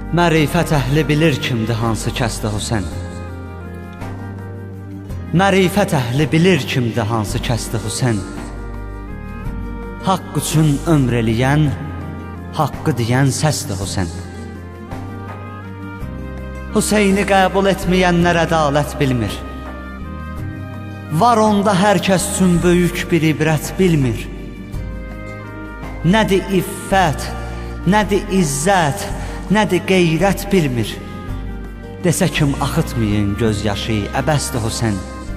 Mərifət əhli bilir kimdir hansı kəsdə Hüseyn. Mərifət əhli bilir kimdir hansı kəsdə Hüseyn. Haqq üçün ömr eləyən, haqqı deyən səsdir Hüseyn. Hüseyni qəbul etməyənlər ədalət bilmir. Var onda hər kəs üçün böyük bir ibrət bilmir. Nədir iffət, nədir izzət, nədir qeyrət bilmir. Desə kim axıtmayın göz yaşı, əbəsdir Hüseyn.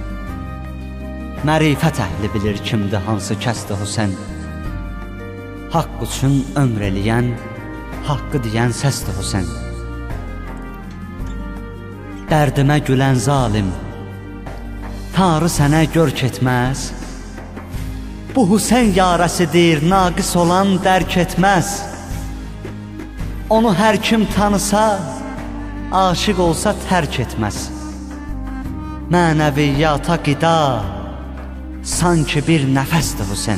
Mərifət əhli bilir kimdir hansı kəsdir Hüseyn. Haqq üçün ömr eləyən, haqqı deyən səsdir Hüseyn. Dərdimə gülən zalim, Tanrı sənə görk etməz. Bu Hüseyn yarəsidir, naqis olan dərk etməz. Onu hər kim tanısa, aşiq olsa tərk etməz. Mənəviyyata qida, sanki bir nəfəsdir Hüseyn.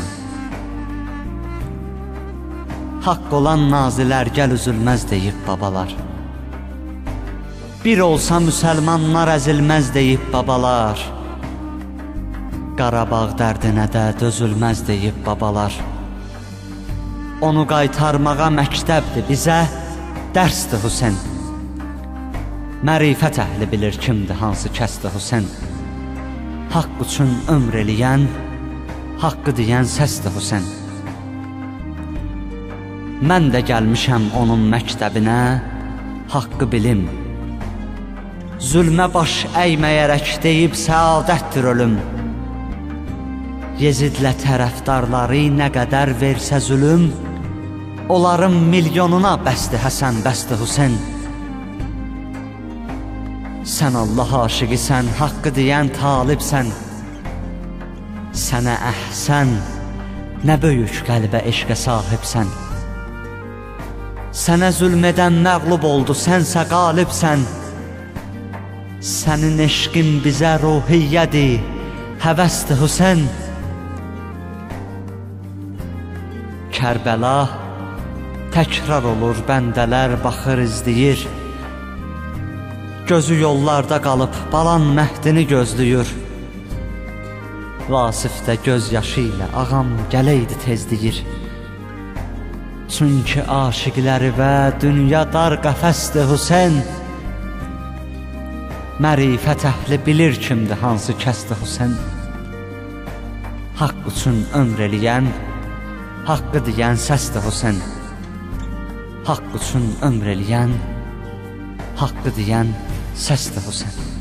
Haqq olan nazilər gəl üzülməz deyib babalar. Bir olsa müsəlmanlar əzilməz deyib babalar. Qarabağ dərdinə də dözülməz deyib babalar. Onu qaytarmağa məktəbdir, bizə dərsdir Hüseyn. Mərifət əhli bilir kimdir hansı kəsdir Hüseyn. Haqq üçün ömr eləyən, haqqı deyən səsdir Hüseyn. Mən də gəlmişəm onun məktəbinə, haqqı bilim. Zülmə baş əyməyərək deyib səadətdir ölüm. Yezidlə tərəfdarları nə qədər versə zülüm, onların milyonuna bəsdir Həsən, bəsdir Hüseyn. Sən Allah aşiqisən, haqqı deyən talibsən. Sənə əhsən, nə böyük qəlbə eşqə sahibsən. Sənə zülm edən məğlub oldu, sənsə qalibsən. Sənin eşqin bizə ruhiyyədir, həvəsdir Hüseyn. Kərbəla təkrar olur, bəndələr baxır, izləyir. Gözü yollarda qalıb, balan məhdini gözləyir. Vasif də göz yaşı ilə ağam gələydi tezləyir. Çünki aşiqləri və dünya dar qəfəsdir Hüseyn. Mərifət əhli bilir kimdir hansı kəsdir Hüseyn. Haqq üçün ömr eləyən, haqqı deyən səsdir Hüseyn. Haqq üçün ömr eləyən, haqqı deyən səsdir Hüseyn.